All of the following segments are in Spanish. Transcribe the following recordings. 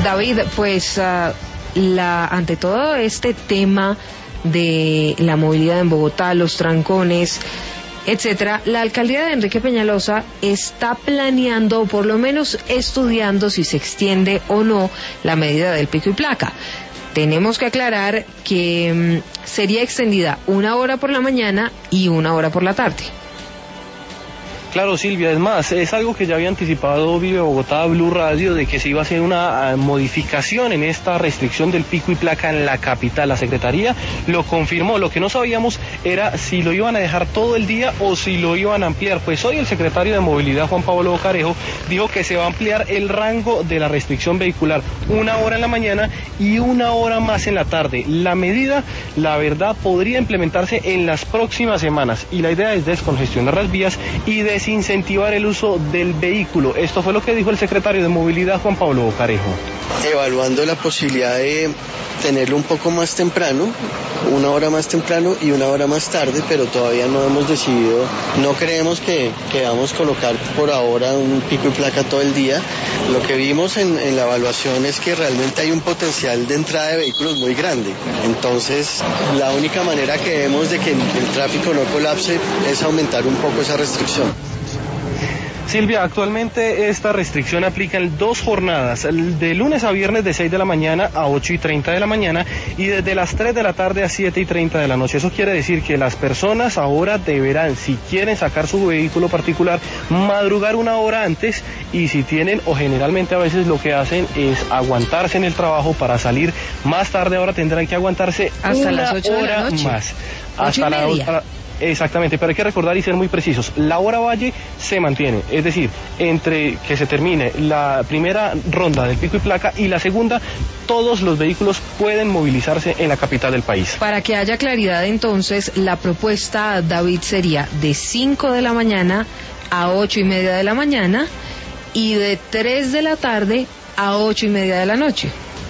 David, pues ante todo este tema de la movilidad en Bogotá, los trancones, etcétera, la alcaldía de Enrique Peñalosa está planeando, o por lo menos estudiando, si se extiende o no la medida del pico y placa. Tenemos que aclarar que sería extendida 1 hora por la mañana y 1 hora por la tarde. Claro, Silvia, es más, es algo que ya había anticipado Vive Bogotá, Blue Radio, de que se iba a hacer una modificación en esta restricción del pico y placa en la capital. La Secretaría lo confirmó. Lo que no sabíamos era si lo iban a dejar todo el día o si lo iban a ampliar. Pues hoy el secretario de Movilidad, Juan Pablo Bocarejo, dijo que se va a ampliar el rango de la restricción vehicular 1 hora en la mañana y 1 hora más en la tarde. La medida, la verdad, podría implementarse en las próximas semanas y la idea es descongestionar las vías y desincentivar el uso del vehículo. Esto fue lo que dijo el secretario de Movilidad, Juan Pablo Bocarejo. Evaluando la posibilidad de tenerlo un poco más temprano, 1 hora más temprano y 1 hora más tarde, pero todavía no hemos decidido, no creemos que vamos a colocar por ahora un pico y placa todo el día. Lo que vimos en la evaluación es que realmente hay un potencial de entrada de vehículos muy grande. Entonces, la única manera que vemos de que el tráfico no colapse es aumentar un poco esa restricción. Silvia, actualmente esta restricción aplica en 2 jornadas, de lunes a viernes de 6 de la mañana a 8:30 de la mañana y desde las 3 de la tarde a 7:30 de la noche. Eso quiere decir que las personas ahora deberán, si quieren sacar su vehículo particular, madrugar 1 hora antes y si tienen, o generalmente a veces lo que hacen es aguantarse en el trabajo para salir más tarde, ahora tendrán que aguantarse hasta las 8 de la noche. Más. Hasta la hora. Exactamente, pero hay que recordar y ser muy precisos. La hora valle se mantiene, es decir, entre que se termine la primera ronda del pico y placa y la segunda, todos los vehículos pueden movilizarse en la capital del país. Para que haya claridad, entonces, la propuesta, David, sería de 5 de la mañana a 8:30 de la mañana y de 3 de la tarde a 8:30 de la noche.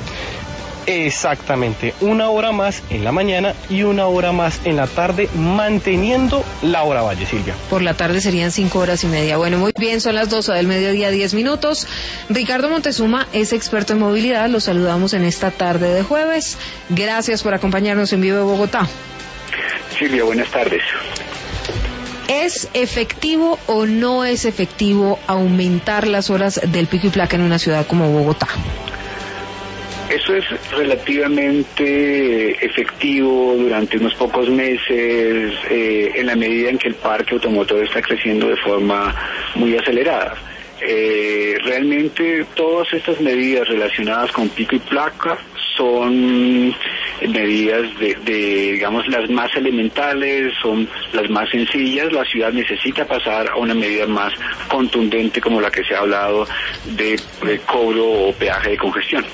Exactamente, 1 hora más en la mañana y 1 hora más en la tarde, manteniendo la hora valle, Silvia. Por la tarde serían 5 horas y media. Bueno, muy bien, son las 12 del mediodía, 10 minutos. Ricardo Montezuma es experto en movilidad, lo saludamos en esta tarde de jueves. Gracias por acompañarnos en Vivo de Bogotá. Silvia, buenas tardes. ¿Es efectivo o no es efectivo aumentar las horas del pico y placa en una ciudad como Bogotá? Eso es relativamente efectivo durante unos pocos meses, en la medida en que el parque automotor está creciendo de forma muy acelerada. Realmente todas estas medidas relacionadas con pico y placa son medidas digamos, las más elementales, son las más sencillas. La ciudad necesita pasar a una medida más contundente como la que se ha hablado de cobro o peaje de congestión.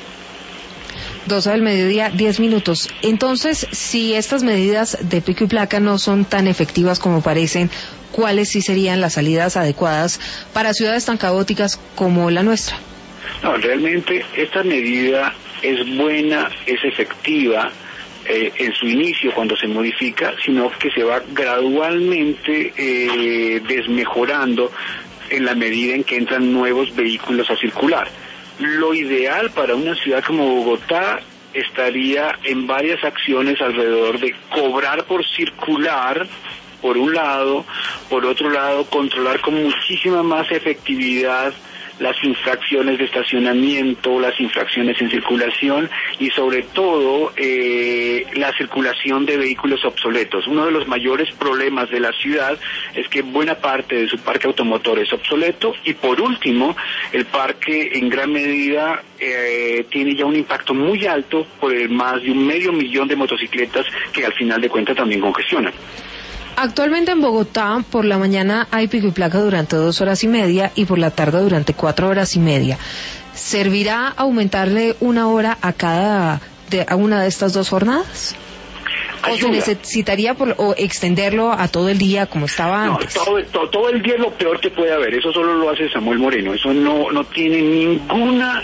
12 del mediodía, 10 minutos. Entonces, si estas medidas de pico y placa no son tan efectivas como parecen, ¿cuáles sí serían las salidas adecuadas para ciudades tan caóticas como la nuestra? No, realmente esta medida es buena, es efectiva en su inicio cuando se modifica, sino que se va gradualmente desmejorando en la medida en que entran nuevos vehículos a circular. Lo ideal para una ciudad como Bogotá estaría en varias acciones alrededor de cobrar por circular, por un lado, por otro lado, controlar con muchísima más efectividad las infracciones de estacionamiento, las infracciones en circulación y sobre todo la circulación de vehículos obsoletos. Uno de los mayores problemas de la ciudad es que buena parte de su parque automotor es obsoleto y por último el parque en gran medida tiene ya un impacto muy alto por el más de 500,000 de motocicletas que al final de cuentas también congestionan. Actualmente en Bogotá, por la mañana hay pico y placa durante 2 horas y media y por la tarde durante 4 horas y media. ¿Servirá aumentarle 1 hora a una de estas 2 jornadas? ¿O se necesitaría o extenderlo a todo el día como estaba antes? No, todo el día es lo peor que puede haber. Eso solo lo hace Samuel Moreno. Eso no tiene ninguna,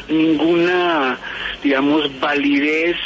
digamos, validez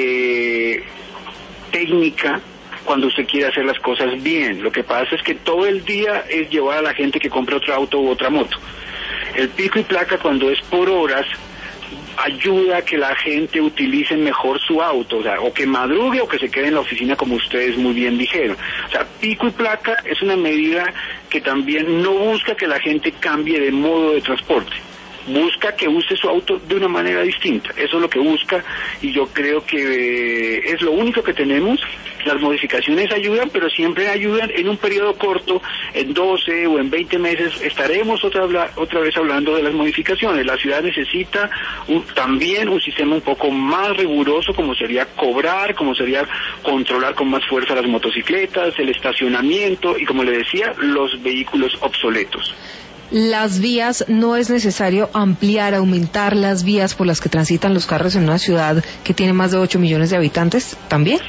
técnica cuando usted quiere hacer las cosas bien. Lo que pasa es que todo el día es llevar a la gente que compre otro auto u otra moto. El pico y placa cuando es por horas ayuda a que la gente utilice mejor su auto, o que madrugue o que se quede en la oficina, como ustedes muy bien dijeron. Pico y placa es una medida que también no busca que la gente cambie de modo de transporte, busca que use su auto de una manera distinta. Eso es lo que busca, y yo creo que es lo único que tenemos. Las modificaciones ayudan, pero siempre ayudan en un periodo corto, en 12 o en 20 meses estaremos otra vez hablando de las modificaciones. La ciudad necesita también un sistema un poco más riguroso, como sería cobrar, como sería controlar con más fuerza las motocicletas, el estacionamiento y, como le decía, los vehículos obsoletos. Las vías, ¿no es necesario aumentar las vías por las que transitan los carros en una ciudad que tiene más de 8 millones de habitantes también?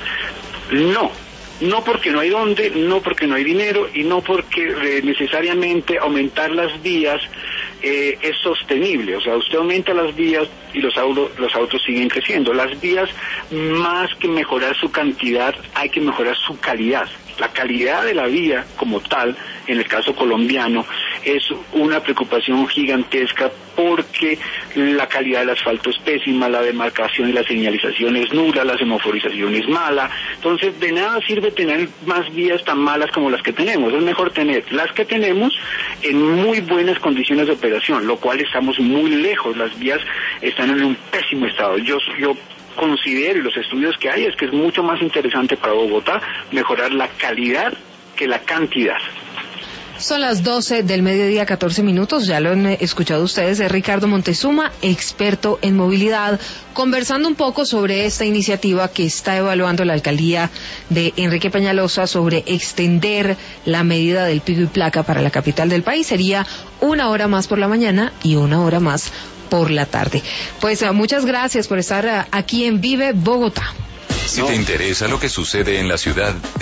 No porque no hay dónde, no porque no hay dinero y no porque necesariamente aumentar las vías es sostenible. Usted aumenta las vías y los autos siguen creciendo. Las vías, más que mejorar su cantidad, hay que mejorar su calidad. La calidad de la vía como tal, en el caso colombiano, es una preocupación gigantesca porque la calidad del asfalto es pésima, la demarcación y la señalización es nula, la semaforización es mala. Entonces, de nada sirve tener más vías tan malas como las que tenemos. Es mejor tener las que tenemos en muy buenas condiciones de operación, lo cual estamos muy lejos. Las vías están en un pésimo estado. Yo considero, y los estudios que hay, es que es mucho más interesante para Bogotá mejorar la calidad que la cantidad. Son las 12 del mediodía, 14 minutos, ya lo han escuchado ustedes, es Ricardo Montezuma, experto en movilidad, conversando un poco sobre esta iniciativa que está evaluando la alcaldía de Enrique Peñalosa sobre extender la medida del pico y placa para la capital del país. Sería 1 hora más por la mañana y 1 hora más por la tarde. Pues muchas gracias por estar aquí en Vive Bogotá. Si te interesa lo que sucede en la ciudad,